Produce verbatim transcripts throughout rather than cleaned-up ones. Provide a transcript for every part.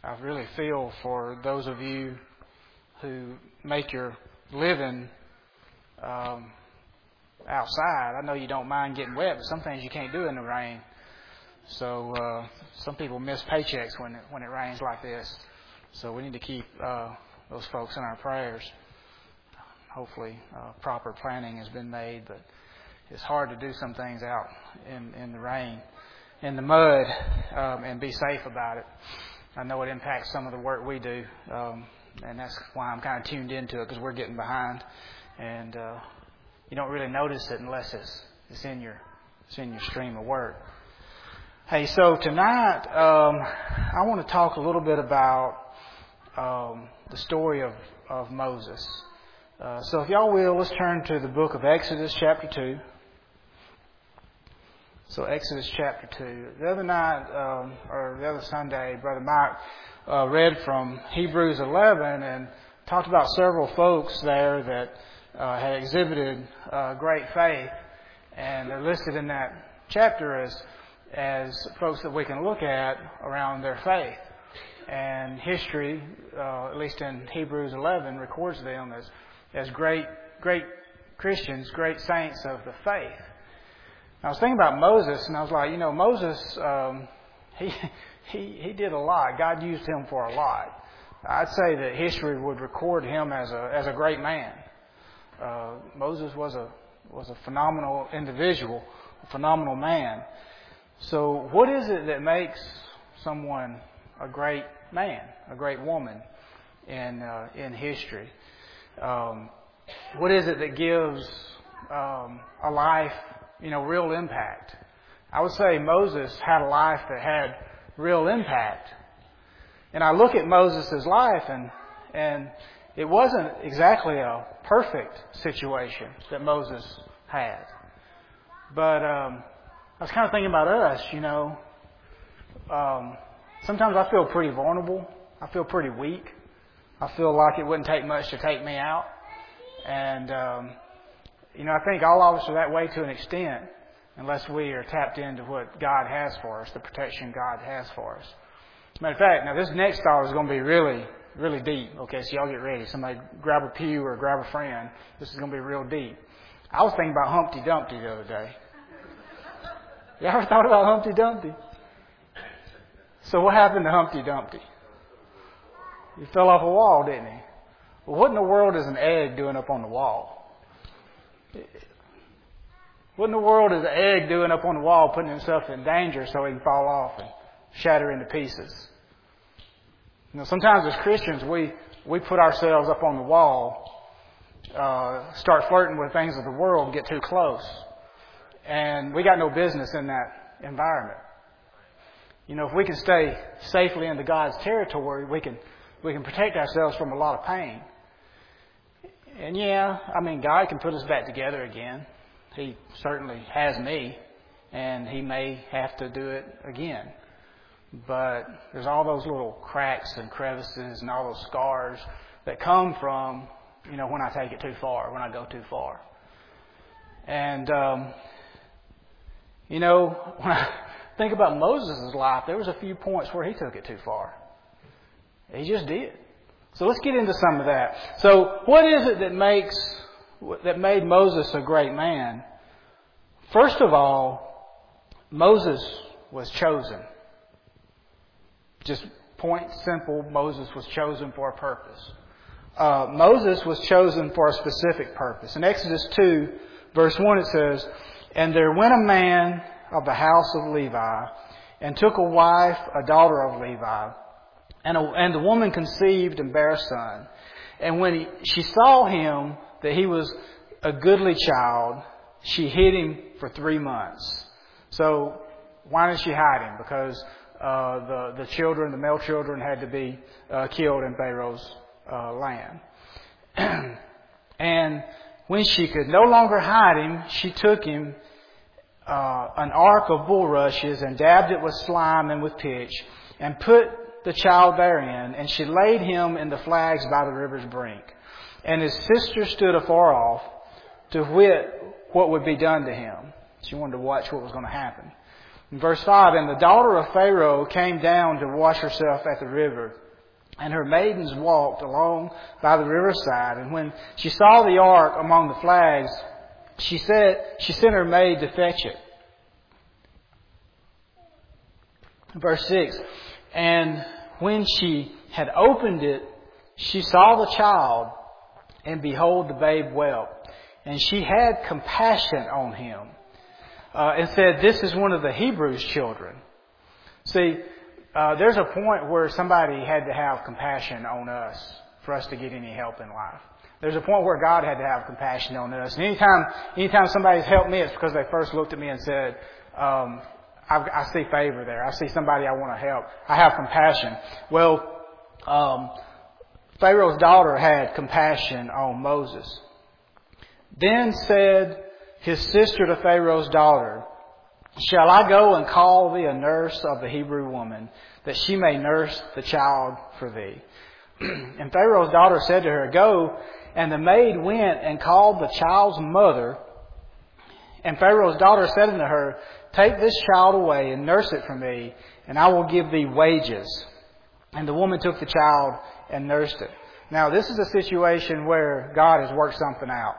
I really feel for those of you who make your living um, outside. I know you don't mind getting wet, but some things you can't do in the rain. So uh, some people miss paychecks when it, when it rains like this. So we need to keep uh, those folks in our prayers. Hopefully uh, proper planning has been made, but it's hard to do some things out in, in the rain, in the mud, um, and be safe about it. I know it impacts some of the work we do, um, and that's why I'm kind of tuned into it, because we're getting behind, and uh, you don't really notice it unless it's it's in your it's in your stream of work. Hey, so tonight um, I want to talk a little bit about um, the story of of Moses. Uh, so if y'all will, let's turn to the book of Exodus chapter two. So Exodus chapter two. The other night, um, or the other Sunday, Brother Mike uh, read from Hebrews eleven and talked about several folks there that uh, had exhibited uh, great faith. And they're listed in that chapter as, as folks that we can look at around their faith. And history, uh, at least in Hebrews eleven, records them as as great, great Christians, great saints of the faith. I was thinking about Moses, and I was like, you know, Moses, um, he he he did a lot. God used him for a lot. I'd say that history would record him as a as a great man. Uh, Moses was a was a phenomenal individual, a phenomenal man. So, what is it that makes someone a great man, a great woman in uh, in history? Um, what is it that gives um, a life, you know, real impact? I would say Moses had a life that had real impact. And I look at Moses' life, and and it wasn't exactly a perfect situation that Moses had. But um, I was kind of thinking about us, you know. Um, sometimes I feel pretty vulnerable. I feel pretty weak. I feel like it wouldn't take much to take me out. And, um, you know, I think all of us are that way to an extent, unless we are tapped into what God has for us, the protection God has for us. Matter of fact, now this next thought is going to be really, really deep. Okay, so y'all get ready. Somebody grab a pew or grab a friend. This is going to be real deep. I was thinking about Humpty Dumpty the other day. You ever thought about Humpty Dumpty? So what happened to Humpty Dumpty? He fell off a wall, didn't he? Well, what in the world is an egg doing up on the wall? What in the world is an egg doing up on the wall, putting himself in danger so he can fall off and shatter into pieces? You know, sometimes as Christians, we, we put ourselves up on the wall, uh, start flirting with things of the world, get too close. And we got no business in that environment. You know, if we can stay safely into God's territory, we can we can protect ourselves from a lot of pain. And yeah, I mean, God can put us back together again. He certainly has me, and He may have to do it again. But there's all those little cracks and crevices and all those scars that come from, you know, when I take it too far, when I go too far. And, um, you know, when I think about Moses' life, there was a few points where he took it too far. He just did. So let's get into some of that. So what is it that makes, that made Moses a great man? First of all, Moses was chosen. Just point simple, Moses was chosen for a purpose. Uh, Moses was chosen for a specific purpose. In Exodus two, verse one, it says, "And there went a man of the house of Levi, and took a wife, a daughter of Levi. And, a, and the woman conceived and bare a son. And when he, she saw him, that he was a goodly child, she hid him for three months. So why did she hide him? Because uh, the, the children, the male children, had to be uh, killed in Pharaoh's uh, land. And when she could no longer hide him, she took him uh, an ark of bulrushes and dabbed it with slime and with pitch, and put the child therein, and she laid him in the flags by the river's brink. And his sister stood afar off, to wit what would be done to him. She wanted to watch what was going to happen. In verse five, and the daughter of Pharaoh came down to wash herself at the river. And her maidens walked along by the riverside. And when she saw the ark among the flags, she said, she sent her maid to fetch it. Verse six, and when she had opened it, she saw the child, and behold, the babe wept. And she had compassion on him, uh, and said, this is one of the Hebrews' children. See, uh, there's a point where somebody had to have compassion on us for us to get any help in life. There's a point where God had to have compassion on us. And anytime, anytime somebody's helped me, it's because they first looked at me and said, um, I, I see favor there. I see somebody I want to help. I have compassion. Well, um, Pharaoh's daughter had compassion on Moses. Then said his sister to Pharaoh's daughter, shall I go and call thee a nurse of the Hebrew woman, that she may nurse the child for thee? And Pharaoh's daughter said to her, go. And the maid went and called the child's mother. And Pharaoh's daughter said unto her, take this child away and nurse it for me, and I will give thee wages. And the woman took the child and nursed it. Now, this is a situation where God has worked something out.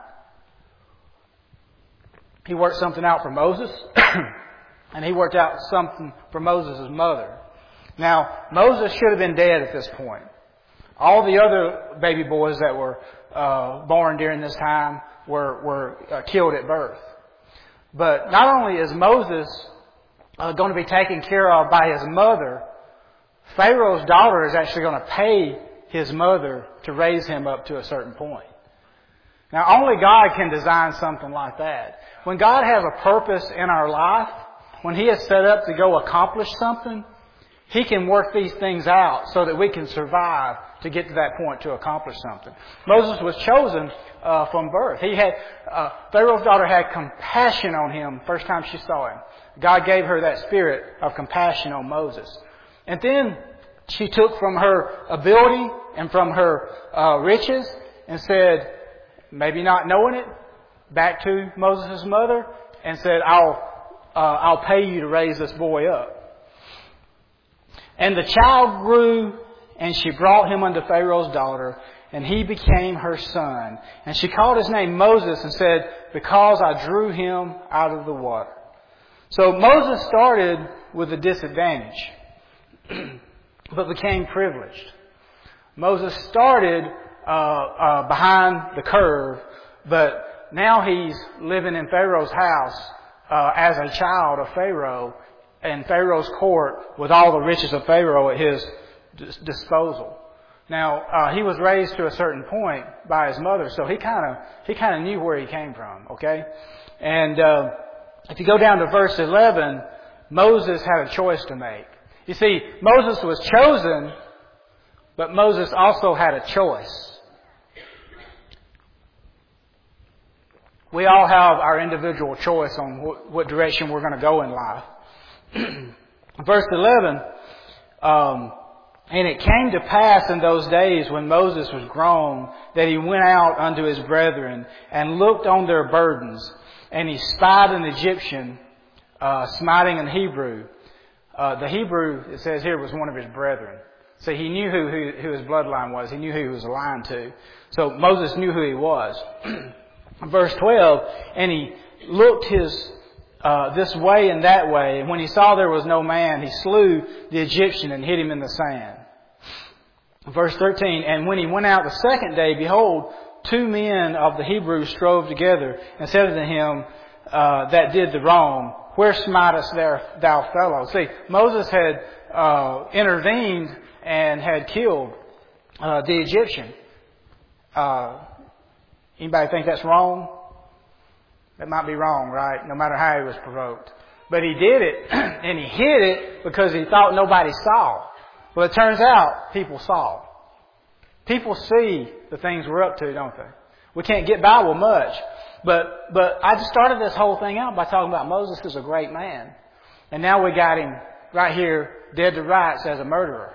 He worked something out for Moses, and he worked out something for Moses' mother. Now, Moses should have been dead at this point. All the other baby boys that were uh, born during this time were, were uh, killed at birth. But not only is Moses uh, going to be taken care of by his mother, Pharaoh's daughter is actually going to pay his mother to raise him up to a certain point. Now, only God can design something like that. When God has a purpose in our life, when He is set up to go accomplish something, He can work these things out so that we can survive to get to that point to accomplish something. Moses was chosen uh, from birth. He had uh, Pharaoh's daughter had compassion on him first time she saw him. God gave her that spirit of compassion on Moses. And then she took from her ability and from her uh, riches and said, maybe not knowing it, back to Moses' mother and said, I'll, uh, I'll pay you to raise this boy up. And the child grew, and she brought him unto Pharaoh's daughter, and he became her son. And she called his name Moses and said, because I drew him out of the water. So Moses started with a disadvantage, but became privileged. Moses started uh, uh, behind the curve, but now he's living in Pharaoh's house uh, as a child of Pharaoh in Pharaoh's court with all the riches of Pharaoh at his disposal. Now, uh, he was raised to a certain point by his mother, so he kind of he kind of knew where he came from, okay? And uh, if you go down to verse eleven, Moses had a choice to make. You see, Moses was chosen, but Moses also had a choice. We all have our individual choice on what, what direction we're going to go in life. Verse eleven, um, and it came to pass in those days when Moses was grown that he went out unto his brethren and looked on their burdens, and he spied an Egyptian uh, smiting an Hebrew. Uh, the Hebrew, it says here, was one of his brethren. So he knew who, who, who his bloodline was. He knew who he was aligned to. So Moses knew who he was. Verse twelve, and he looked his uh, this way and that way, and when he saw there was no man, he slew the Egyptian and hid him in the sand. Verse thirteen, and when he went out the second day, behold, two men of the Hebrews strove together, and said unto him uh, that did the wrong, where smitest thou, thou fellow? See, Moses had uh, intervened and had killed uh, the Egyptian. Uh, Anybody think that's wrong? That might be wrong, right? No matter how he was provoked. But he did it, and he hid it because he thought nobody saw. Well, it turns out people saw. People see the things we're up to, don't they? We can't get by with much. But but I just started this whole thing out by talking about Moses is a great man. And now we got him right here, dead to rights as a murderer.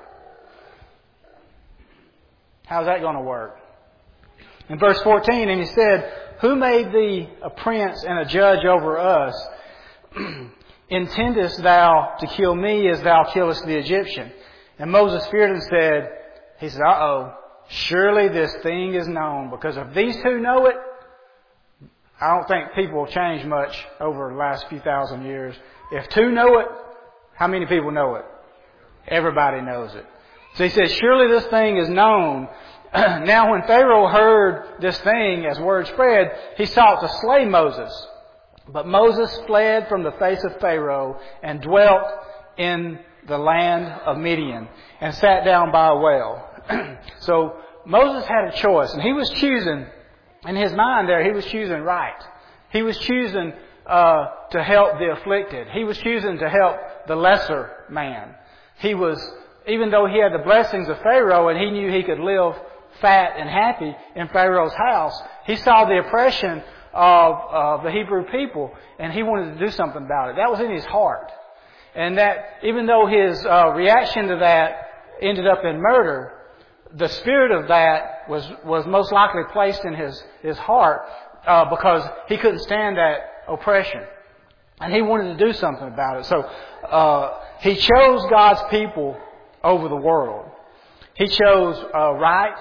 How's that going to work? In verse fourteen, and he said, who made thee a prince and a judge over us? intendest thou to kill me as thou killest the Egyptian? And Moses feared and said, he said, uh-oh, surely this thing is known, because if these two know it, I don't think people will change much over the last few thousand years. If two know it, how many people know it? Everybody knows it. So he says, surely this thing is known. Now when Pharaoh heard this thing, as word spread, he sought to slay Moses. But Moses fled from the face of Pharaoh and dwelt in the land of Midian and sat down by a well. So Moses had a choice, and he was choosing, in his mind there, he was choosing right. He was choosing uh, to help the afflicted. He was choosing to help the lesser man. He was, even though he had the blessings of Pharaoh and he knew he could live fat and happy in Pharaoh's house, he saw the oppression of uh, the Hebrew people, and he wanted to do something about it. That was in his heart. And that, even though his uh, reaction to that ended up in murder, the spirit of that was, was most likely placed in his, his heart uh, because he couldn't stand that oppression. And he wanted to do something about it. So uh, he chose God's people over the world. He chose uh, right,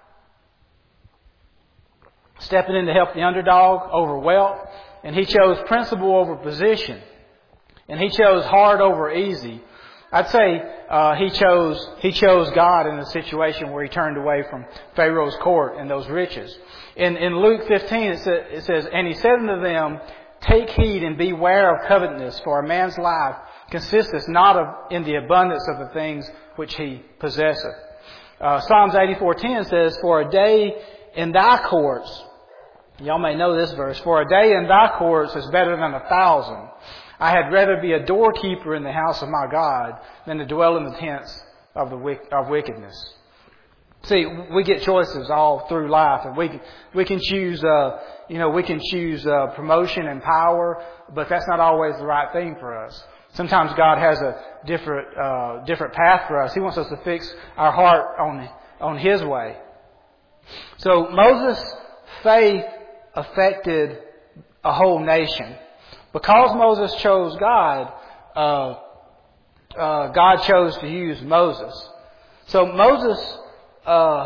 stepping in to help the underdog over wealth. And he chose principle over position. And he chose hard over easy. I'd say uh, he chose he chose God in the situation where he turned away from Pharaoh's court and those riches. In in Luke fifteen it, sa- it says, and he said unto them, take heed and beware of covetousness, for a man's life consisteth not of, in the abundance of the things which he possesseth. Uh, Psalms eighty-four ten says, for a day in thy courts, y'all may know this verse, for a day in thy courts is better than a thousand. I had rather be a doorkeeper in the house of my God than to dwell in the tents of the of wickedness. See, we get choices all through life, and we can, we can choose, uh, you know, we can choose uh, promotion and power, but that's not always the right thing for us. Sometimes God has a different uh, different path for us. He wants us to fix our heart on on His way. So Moses' faith affected a whole nation. Because Moses chose God, uh, uh, God chose to use Moses. So Moses, uh,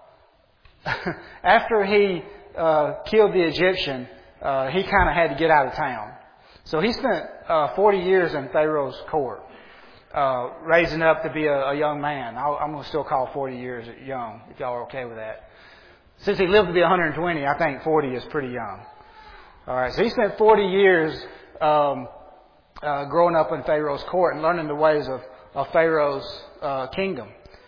after he uh, killed the Egyptian, uh, he kind of had to get out of town. So he spent uh, forty years in Pharaoh's court, uh, raising up to be a, a young man. I'll, I'm going to still call forty years young, if y'all are okay with that. Since he lived to be one hundred twenty, I think forty is pretty young. All right, so he spent forty years um, uh, growing up in Pharaoh's court and learning the ways of, of Pharaoh's uh, kingdom.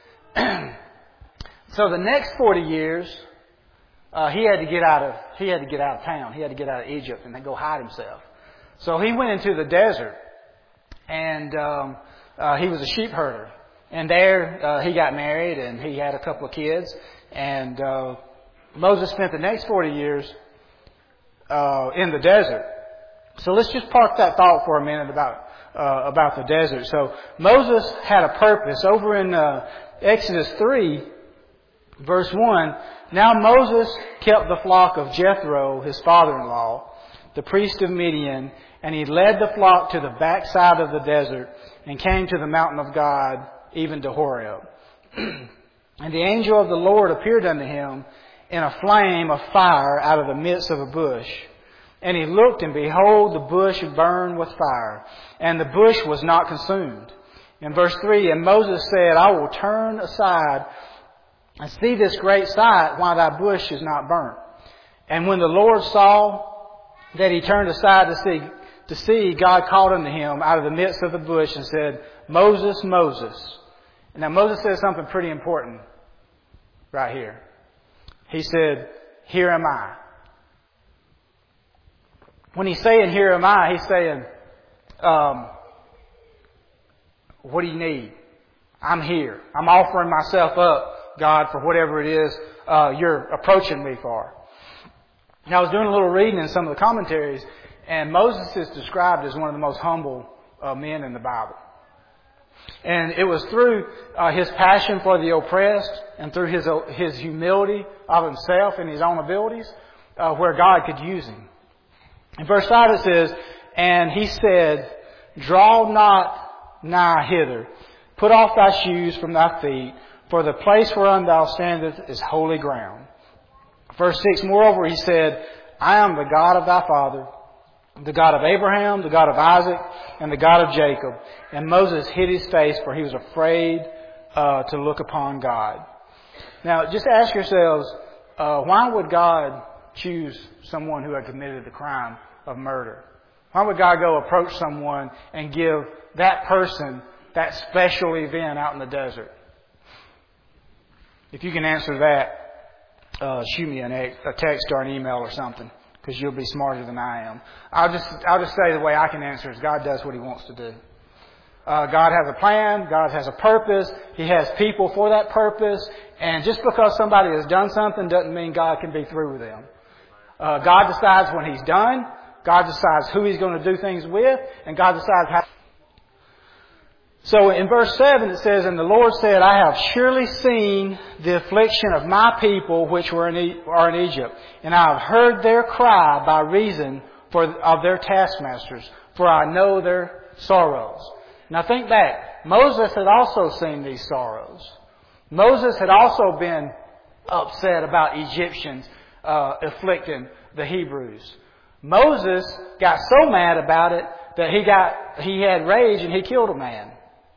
So the next forty years, uh, he had to get out of he had to get out of town. He had to get out of Egypt and then go hide himself. So he went into the desert, and um, uh, he was a sheep herder. And there uh, he got married, and he had a couple of kids. And uh, Moses spent the next forty years Uh, in the desert. So let's just park that thought for a minute about uh, about the desert. So Moses had a purpose. Over in uh, Exodus three, verse one, now Moses kept the flock of Jethro, his father-in-law, the priest of Midian, and he led the flock to the backside of the desert and came to the mountain of God, even to Horeb. And the angel of the Lord appeared unto him in a flame of fire out of the midst of a bush. And he looked, and behold, the bush burned with fire, and the bush was not consumed. In verse three, and Moses said, I will turn aside and see this great sight, why thy bush is not burnt. And when the Lord saw that he turned aside to see, to see, God called unto him out of the midst of the bush and said, Moses, Moses. And now Moses says something pretty important right here. He said, here am I. When he's saying, here am I, he's saying, um, what do you need? I'm here. I'm offering myself up, God, for whatever it is uh, you're approaching me for. Now, I was doing a little reading in some of the commentaries, and Moses is described as one of the most humble uh, men in the Bible. And it was through uh, his passion for the oppressed and through his uh, his humility of himself and his own abilities uh, where God could use him. In verse five it says, and he said, Draw not nigh hither. Put off thy shoes from thy feet, for the place whereon thou standest is holy ground. Verse six, moreover he said, I am the God of thy father, the God of Abraham, the God of Isaac, and the God of Jacob. And Moses hid his face, for he was afraid uh, to look upon God. Now, just ask yourselves, uh, why would God choose someone who had committed the crime of murder? Why would God go approach someone and give that person that special event out in the desert? If you can answer that, uh, shoot me an, a text or an email or something, because you'll be smarter than I am. I'll just I'll just say the way I can answer is God does what He wants to do. Uh, God has a plan. God has a purpose. He has people for that purpose. And just because somebody has done something doesn't mean God can be through with them. Uh, God decides when He's done. God decides who He's going to do things with. And God decides how. So in verse seven it says, And the Lord said, I have surely seen the affliction of my people which were in e- are in Egypt. And I have heard their cry by reason for, of their taskmasters. For I know their sorrows. Now think back. Moses had also seen these sorrows. Moses had also been upset about Egyptians uh, afflicting the Hebrews. Moses got so mad about it that he got he had rage and he killed a man.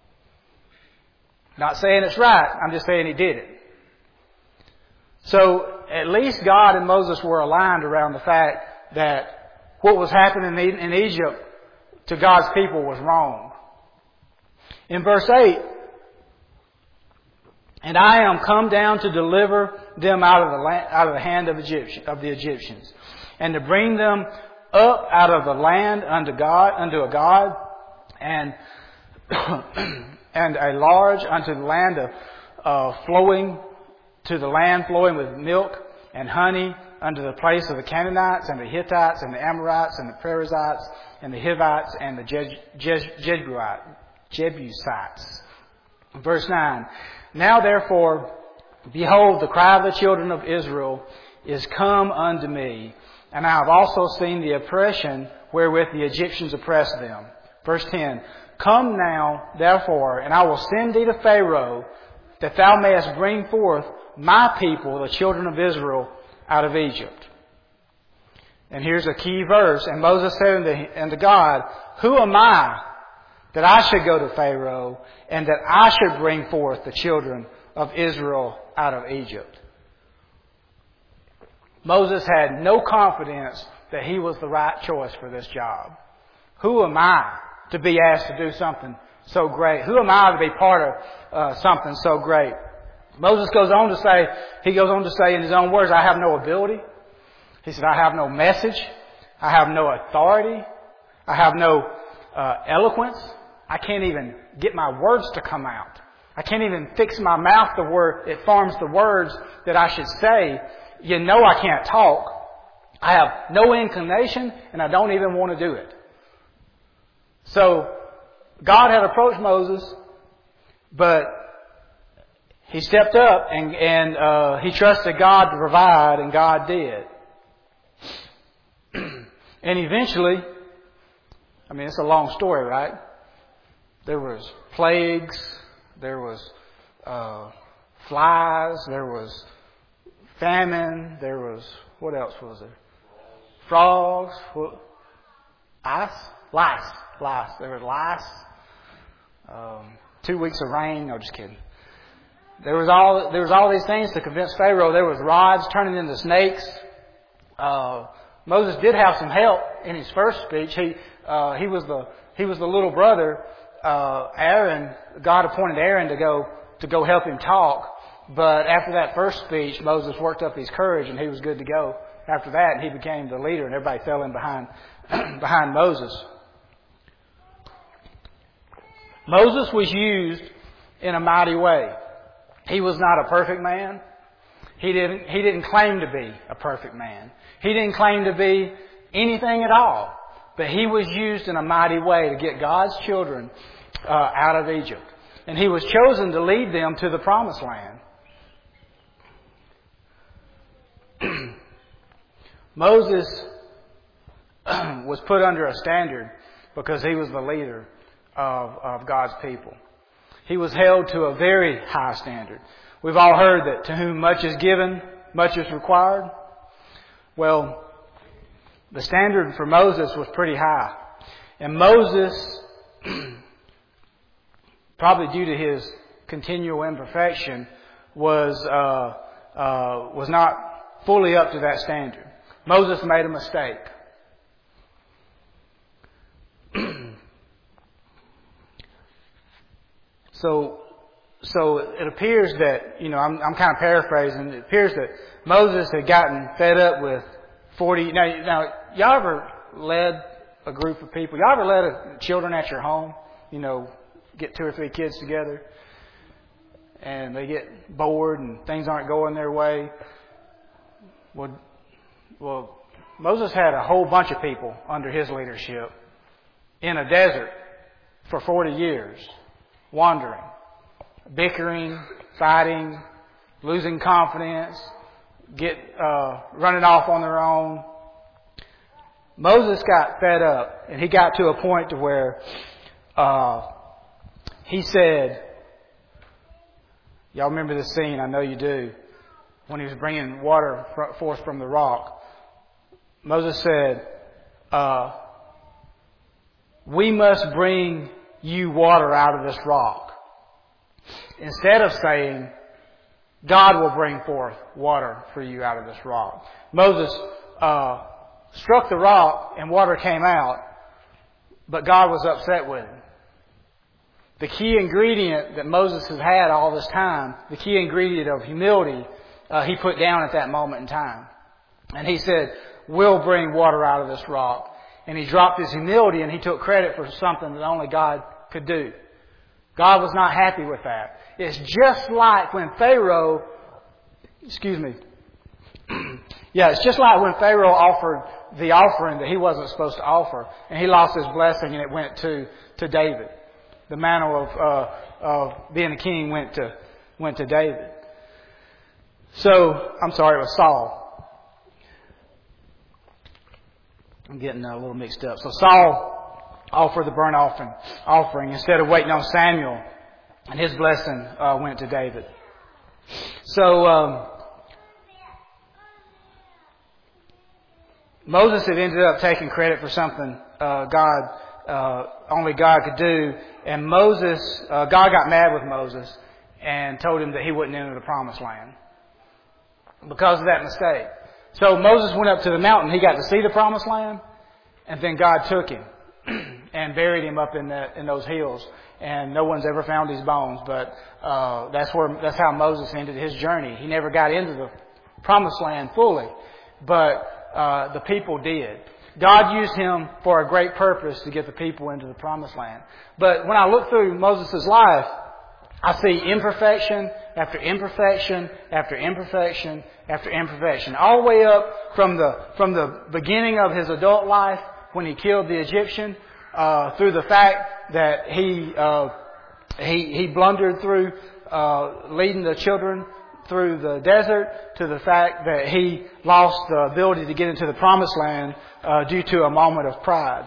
Not saying it's right. I'm just saying he did it. So at least God and Moses were aligned around the fact that what was happening in Egypt to God's people was wrong. In verse eight, And I am come down to deliver them out of the land, out of the hand of Egyptian, of the Egyptians, and to bring them up out of the land unto God, unto a God, and and a large unto the land of uh, flowing to the land flowing with milk and honey, unto the place of the Canaanites and the Hittites and the Amorites and the Perizzites and the Hivites and the Je- Je- Je- Jebusites. Verse nine. Now therefore, behold, the cry of the children of Israel is come unto me, and I have also seen the oppression wherewith the Egyptians oppress them. Verse ten. Come now, therefore, and I will send thee to Pharaoh, that thou mayest bring forth my people, the children of Israel, out of Egypt. And here's a key verse. And Moses said unto, unto God, Who am I that I should go to Pharaoh, and that I should bring forth the children of Israel out of Egypt? Moses had no confidence that he was the right choice for this job. Who am I to be asked to do something so great? Who am I to be part of uh, something so great? Moses goes on to say, he goes on to say in his own words, I have no ability. He said, I have no message. I have no authority. I have no uh, eloquence. I can't even get my words to come out. I can't even fix my mouth to where it forms the words that I should say. You know I can't talk. I have no inclination, and I don't even want to do it. So God had approached Moses, but he stepped up and, and uh, he trusted God to provide, and God did. And eventually, I mean, it's a long story, right? There was plagues, there was uh, flies, there was famine, there was, what else was there? Frogs, what? Ice? Lice. Lice. There was lice. Um, two weeks of rain. No, just kidding. There was all there was all these things to convince Pharaoh. There was rods turning into snakes. Uh, Moses did have some help in his first speech. He uh, he was the he was the little brother. Uh, Aaron, God appointed Aaron to go to go help him talk. But after that first speech, Moses worked up his courage and he was good to go. After that, he became the leader, and everybody fell in behind behind Moses. Moses was used in a mighty way. He was not a perfect man. He didn't, he didn't claim to be a perfect man. He didn't claim to be anything at all. But he was used in a mighty way to get God's children uh, out of Egypt. And he was chosen to lead them to the promised land. Moses was put under a standard because he was the leader of, of God's people. He was held to a very high standard. We've all heard that to whom much is given, much is required. Well, the standard for Moses was pretty high. And Moses, probably due to his continual imperfection, was uh, uh, was not fully up to that standard. Moses made a mistake. so, so it appears that, you know, I'm, I'm kind of paraphrasing. It appears that Moses had gotten fed up with forty. Now, now, y'all ever led a group of people? Y'all ever led a, children at your home? You know, get two or three kids together, and they get bored and things aren't going their way. Well, well, Moses had a whole bunch of people under his leadership in a desert for forty years, wandering, bickering, fighting, losing confidence, get uh, running off on their own. Moses got fed up, and he got to a point to where uh, he said, y'all remember this scene, I know you do, when he was bringing water forth from the rock. Moses said, uh, we must bring you water out of this rock. Instead of saying, God will bring forth water for you out of this rock. Moses uh, struck the rock and water came out, but God was upset with him. The key ingredient that Moses has had all this time, the key ingredient of humility, uh, he put down at that moment in time. And he said, we'll bring water out of this rock. And he dropped his humility and he took credit for something that only God could do. God was not happy with that. It's just like when Pharaoh, excuse me, yeah, it's just like when Pharaoh offered the offering that he wasn't supposed to offer, and he lost his blessing, and it went to, to David. The mantle of uh, of being a king went to went to David. So I'm sorry, it was Saul. I'm getting a little mixed up. So Saul offered the burnt offering, offering instead of waiting on Samuel, and his blessing uh, went to David. So um, Moses had ended up taking credit for something uh, God uh, only God could do, and Moses, uh, God got mad with Moses and told him that he wouldn't enter the promised land because of that mistake. So Moses went up to the mountain. He got to see the promised land, and then God took him and buried him up in that in those hills. And no one's ever found his bones, but uh, that's where that's how Moses ended his journey. He never got into the promised land fully, but uh, the people did. God used him for a great purpose to get the people into the promised land. But when I look through Moses' life, I see imperfection after imperfection after imperfection after imperfection, all the way up from the from the beginning of his adult life when he killed the Egyptian, uh, through the fact that he uh, he he blundered through uh, leading the children through the desert, to the fact that he lost the ability to get into the promised land uh, due to a moment of pride.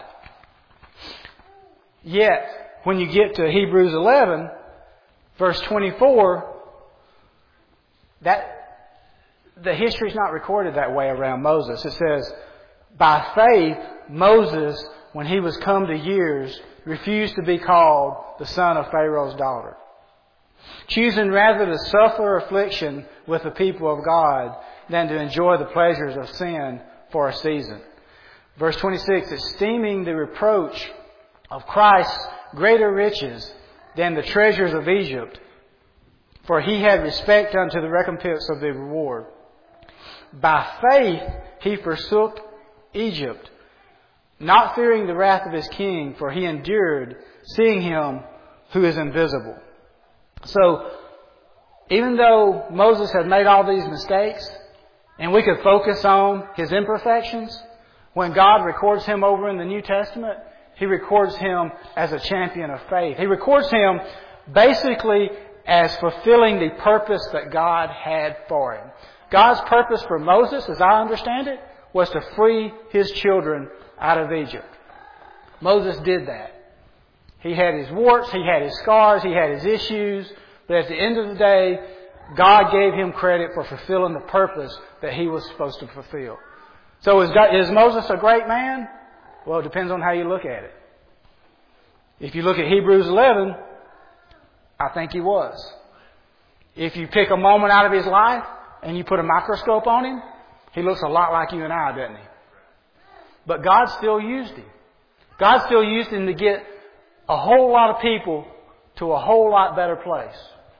Yet, when you get to Hebrews eleven, verse twenty-four, that the history is not recorded that way around Moses. It says, by faith, Moses, when he was come to years, refused to be called the son of Pharaoh's daughter, choosing rather to suffer affliction with the people of God than to enjoy the pleasures of sin for a season. Verse twenty-six, esteeming the reproach of Christ's greater riches than the treasures of Egypt, for he had respect unto the recompense of the reward. By faith he forsook Egypt, not fearing the wrath of his king, for he endured, seeing him who is invisible. So, even though Moses had made all these mistakes, and we could focus on his imperfections, when God records him over in the New Testament, He records him as a champion of faith. He records him basically as fulfilling the purpose that God had for him. God's purpose for Moses, as I understand it, was to free his children out of Egypt. Moses did that. He had his warts, he had his scars, he had his issues, but at the end of the day, God gave him credit for fulfilling the purpose that he was supposed to fulfill. So is, God, is Moses a great man? Well, it depends on how you look at it. If you look at Hebrews eleven, I think he was. If you pick a moment out of his life and you put a microscope on him, he looks a lot like you and I, doesn't he? But God still used him. God still used him to get a whole lot of people to a whole lot better place.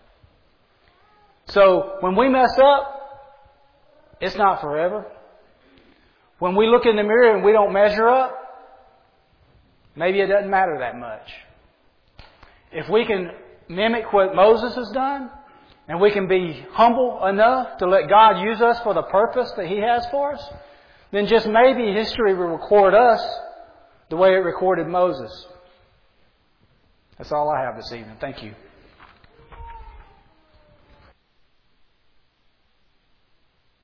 So when we mess up, it's not forever. When we look in the mirror and we don't measure up, maybe it doesn't matter that much. If we can mimic what Moses has done, and we can be humble enough to let God use us for the purpose that He has for us, then just maybe history will record us the way it recorded Moses. That's all I have this evening. Thank you.